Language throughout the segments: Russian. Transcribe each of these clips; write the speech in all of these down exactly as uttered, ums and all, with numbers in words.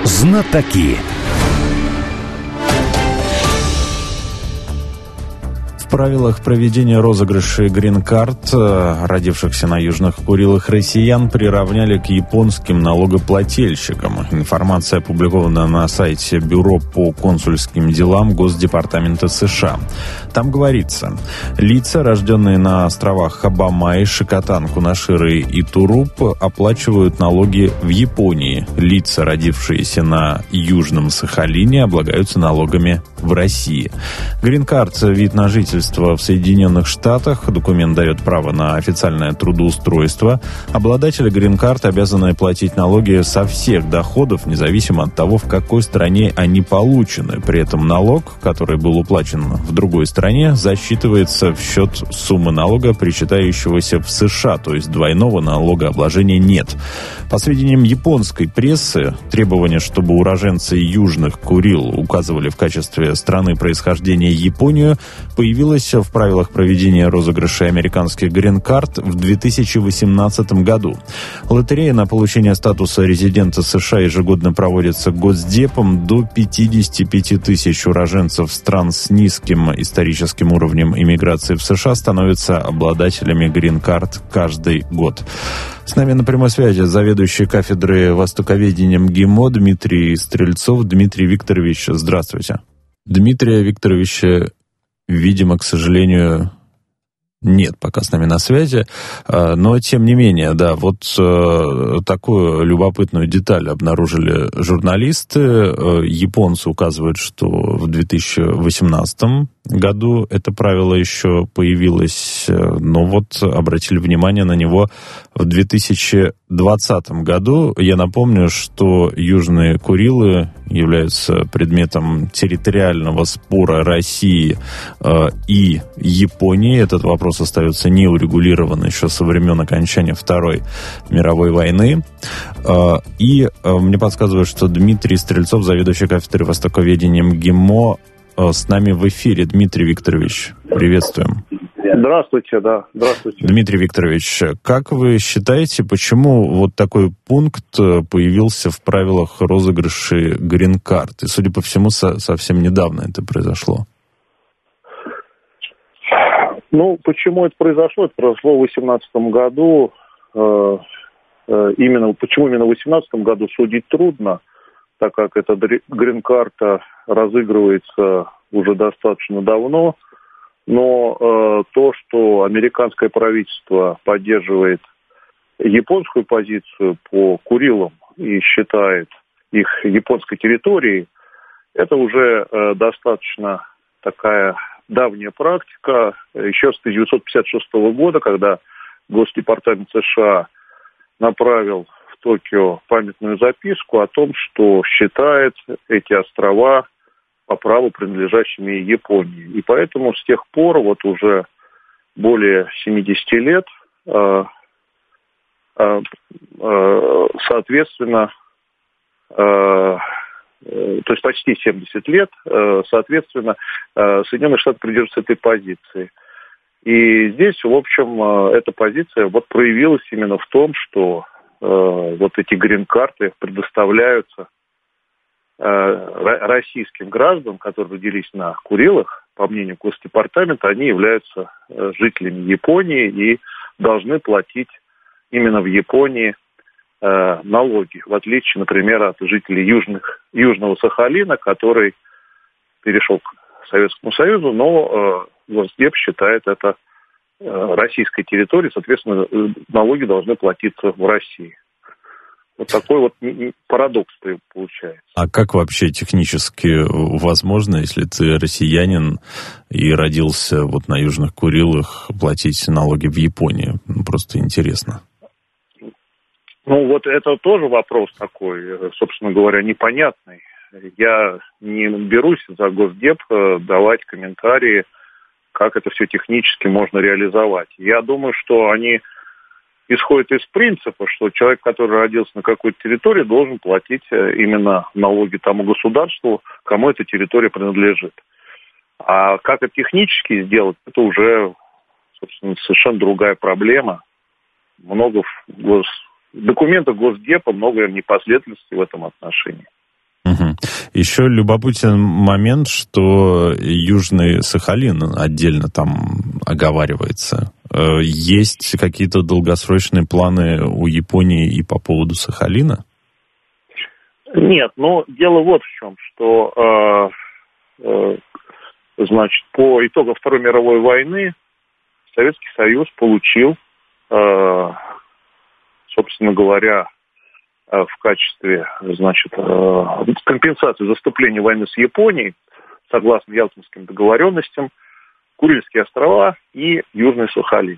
Знатоки. В правилах проведения розыгрышей грин-карт родившихся на Южных Курилах россиян приравняли к японским налогоплательщикам. Информация опубликована на сайте Бюро по консульским делам Госдепартамента США. Там говорится, лица, рожденные на островах Хабамаи, Шикотан, Кунаширы и Туруп, оплачивают налоги в Японии. Лица, родившиеся на Южном Сахалине, облагаются налогами в России. Грин-карт – вид на жительство в Соединенных Штатах. Документ дает право на официальное трудоустройство. Обладатели грин-карт обязаны платить налоги со всех доходов, независимо от того, в какой стране они получены. При этом налог, который был уплачен в другой стране, засчитывается в счет суммы налога, причитающегося в США, то есть двойного налогообложения нет. По сведениям японской прессы, требование, чтобы уроженцы Южных Курил указывали в качестве страны происхождения Японию, появилось в правилах проведения розыгрышей американских грин-карт в две тысячи восемнадцатом году. Лотерея на получение статуса резидента США ежегодно проводится Госдепом. До пятьдесят пять тысяч уроженцев стран с низким историческим уровнем иммиграции в США становятся обладателями грин-карт каждый год. С нами на прямой связи заведующий кафедрой востоковедения МГИМО Дмитрий Стрельцов. Дмитрий Викторович, здравствуйте. Дмитрия Викторовича, видимо, к сожалению, нет пока с нами на связи, но тем не менее, да, вот такую любопытную деталь обнаружили журналисты. Японцы указывают, что в две тысячи восемнадцатом году это правило еще появилось, но вот обратили внимание на него в две тысячи двадцатом году. Я напомню, что Южные Курилы являются предметом территориального спора России э, и Японии. Этот вопрос остается неурегулированным еще со времен окончания Второй мировой войны. Э, и э, мне подсказывают, что Дмитрий Стрельцов, заведующий кафедрой востоковедения МГИМО, э, с нами в эфире. Дмитрий Викторович, приветствуем. Здравствуйте, да, здравствуйте. Дмитрий Викторович, как вы считаете, почему вот такой пункт появился в правилах розыгрышей грин-карт? И, судя по всему, со- совсем недавно это произошло. Ну, почему это произошло? Это произошло в две тысячи восемнадцатом году. Э, э, именно, почему именно в две тысячи восемнадцатом году судить трудно, так как эта грин-карта разыгрывается уже достаточно давно. Но э, то, что американское правительство поддерживает японскую позицию по Курилам и считает их японской территорией, это уже э, достаточно такая давняя практика. Еще с тысяча девятьсот пятьдесят шестого года, когда Госдепартамент США направил в Токио памятную записку о том, что считает эти острова по праву принадлежащими Японии. И поэтому с тех пор, вот уже более семьдесят лет, э, э, э, соответственно, э, э, то есть почти семьдесят лет, э, соответственно, э, Соединенные Штаты придерживаются этой позиции. И здесь, в общем, э, эта позиция вот проявилась именно в том, что э, вот эти грин-карты предоставляются российским гражданам, которые родились на Курилах, по мнению Госдепартамента, они являются жителями Японии и должны платить именно в Японии э, налоги, в отличие, например, от жителей южных, Южного Сахалина, который перешел к Советскому Союзу, но э, Госдеп считает это э, российской территорией, соответственно, налоги должны платиться в России. Вот такой вот парадокс получается. А как вообще технически возможно, если ты россиянин и родился вот на Южных Курилах, платить налоги в Японии? Просто интересно. Ну, вот это тоже вопрос такой, собственно говоря, непонятный. Я не берусь за Госдеп давать комментарии, как это все технически можно реализовать. Я думаю, что они исходит из принципа, что человек, который родился на какой-то территории, должен платить именно налоги тому государству, кому эта территория принадлежит. А как это технически сделать, это уже, собственно, совершенно другая проблема. Много в гос... документах Госдепа, много непоследовательностей в этом отношении. Угу. Еще любопытен момент, что Южный Сахалин отдельно там оговаривается. Есть какие-то долгосрочные планы у Японии и по поводу Сахалина? Нет, но дело вот в чем, что э, э, значит, по итогам Второй мировой войны Советский Союз получил, э, собственно говоря, э, в качестве, значит, э, компенсации за вступление в войну с Японией, согласно Ялтинским договоренностям, Курильские острова и Южный Сахалин.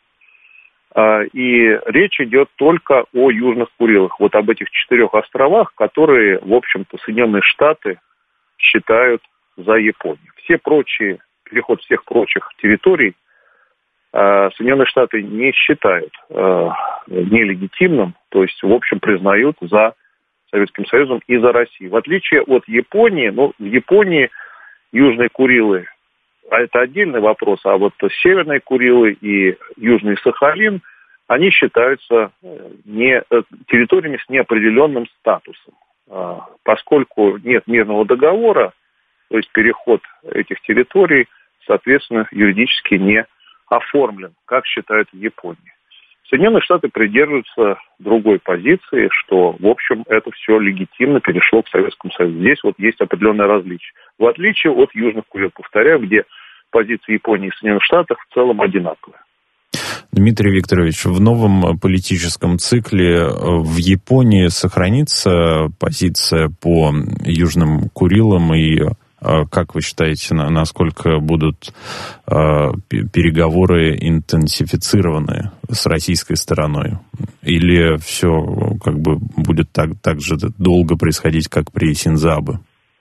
И речь идет только о Южных Курилах, вот об этих четырех островах, которые, в общем-то, Соединенные Штаты считают за Японией. Все прочие, переход всех прочих территорий Соединенные Штаты не считают нелегитимным, то есть, в общем, признают за Советским Союзом и за Россией. В отличие от Японии, ну, в Японии Южные Курилы, а это отдельный вопрос, а вот Северные Курилы и Южный Сахалин, они считаются не, территориями с неопределенным статусом. Поскольку нет мирного договора, то есть переход этих территорий, соответственно, юридически не оформлен, как считают в Японии. Соединенные Штаты придерживаются другой позиции, что, в общем, это все легитимно перешло к Советскому Союзу. Здесь вот есть определенное различие. В отличие от Южных Курил, повторяю, где позиции Японии и Соединенных Штатов в целом одинаковые. Дмитрий Викторович, в новом политическом цикле в Японии сохранится позиция по Южным Курилам, и как вы считаете, насколько будут переговоры интенсифицированы с российской стороной? Или все как бы будет так, так же долго происходить, как при Синдзо-Абе?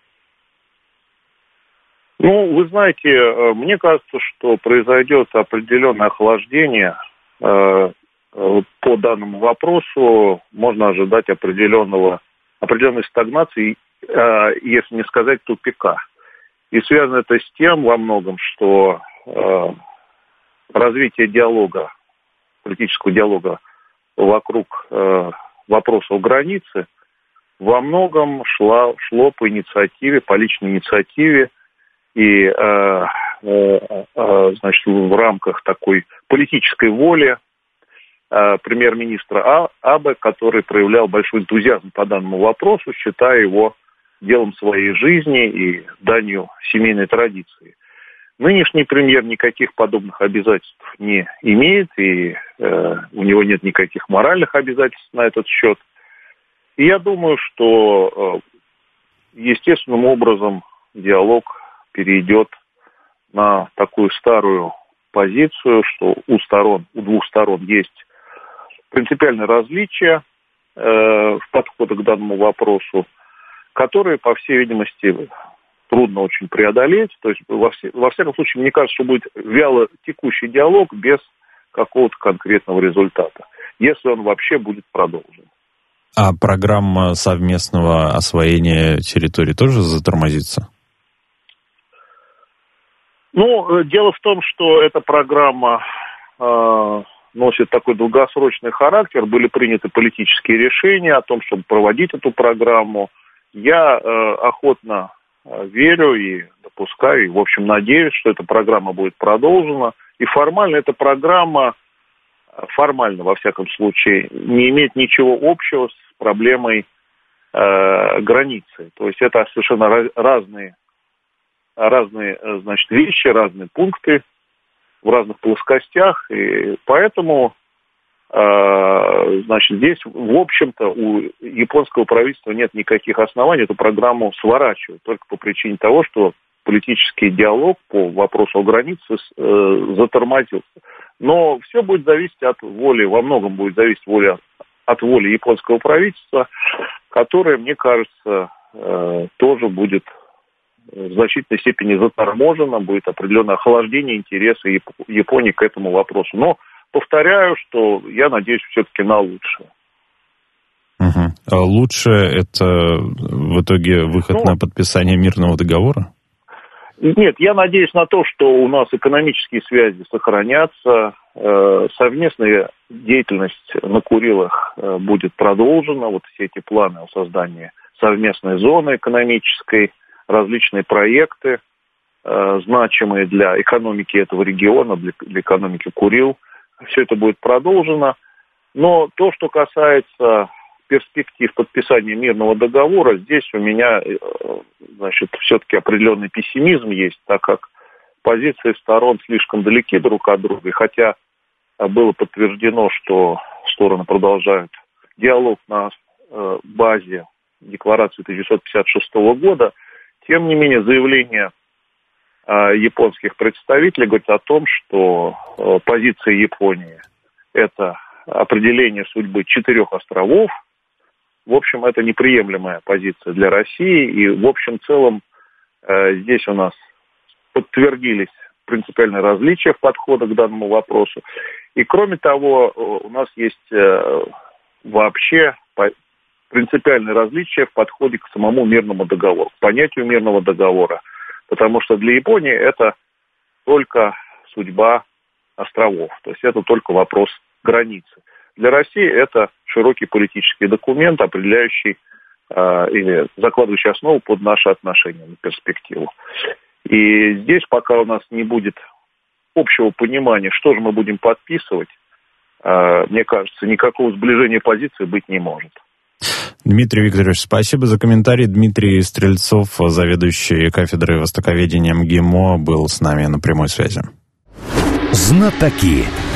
Ну, вы знаете, мне кажется, что произойдет определенное охлаждение. По данному вопросу можно ожидать определенного, определенной стагнации, если не сказать тупика. И связано это с тем во многом, что развитие диалога, политического диалога вокруг вопросов границы во многом шло, шло по инициативе, по личной инициативе и, значит, в рамках такой политической воли премьер-министра Абе, который проявлял большой энтузиазм по данному вопросу, считая его делом своей жизни и данью семейной традиции. Нынешний премьер никаких подобных обязательств не имеет, и э, у него нет никаких моральных обязательств на этот счет. И я думаю, что э, естественным образом диалог перейдет на такую старую позицию, что у сторон, у двух сторон есть принципиальные различия э, в подходах к данному вопросу, которые, по всей видимости, трудно очень преодолеть. То есть, во, все, во всяком случае, мне кажется, что будет вяло текущий диалог без какого-то конкретного результата, если он вообще будет продолжен. А программа совместного освоения территории тоже затормозится? Ну, дело в том, что эта программа э, носит такой долгосрочный характер. Были приняты политические решения о том, чтобы проводить эту программу. Я э, охотно э, верю и допускаю, и, в общем, надеюсь, что эта программа будет продолжена. И формально эта программа, формально, во всяком случае, не имеет ничего общего с проблемой э, границы. То есть это совершенно раз, разные, разные, значит, вещи, разные пункты в разных плоскостях. И поэтому... Значит, здесь, в общем-то, у японского правительства нет никаких оснований эту программу сворачивать, только по причине того, что политический диалог по вопросу о границе э, затормозился. Но все будет зависеть от воли, во многом будет зависеть воля, от воли японского правительства, которое, мне кажется, э, тоже будет в значительной степени заторможено, будет определенное охлаждение интереса Яп- Японии к этому вопросу. Но повторяю, что я надеюсь все-таки на лучшее. Угу. А лучше это в итоге выход ну, на подписание мирного договора? Нет, я надеюсь на то, что у нас экономические связи сохранятся, э, совместная деятельность на Курилах э, будет продолжена, вот все эти планы о создании совместной зоны экономической, различные проекты, э, значимые для экономики этого региона, для, для экономики Курил. Все это будет продолжено. Но то, что касается перспектив подписания мирного договора, здесь у меня, э, значит, все-таки определенный пессимизм есть, так как позиции сторон слишком далеки друг от друга. И хотя было подтверждено, что стороны продолжают диалог на э, базе декларации тысяча девятьсот пятьдесят шестого года, тем не менее заявление э, японских представителей говорит о том, что э, позиция Японии – это определение судьбы четырех островов. В общем, это неприемлемая позиция для России. И в общем целом э, здесь у нас подтвердились принципиальные различия в подходах к данному вопросу. И кроме того, у нас есть э, вообще принципиальные различия в подходе к самому мирному договору, к понятию мирного договора. Потому что для Японии это только судьба островов, то есть это только вопрос границы. Для России это широкий политический документ, определяющий э, или закладывающий основу под наши отношения на перспективу. И здесь, пока у нас не будет общего понимания, что же мы будем подписывать, мне кажется, никакого сближения позиций быть не может. Дмитрий Викторович, спасибо за комментарий. Дмитрий Стрельцов, заведующий кафедрой востоковедения МГИМО, был с нами на прямой связи. Знатоки.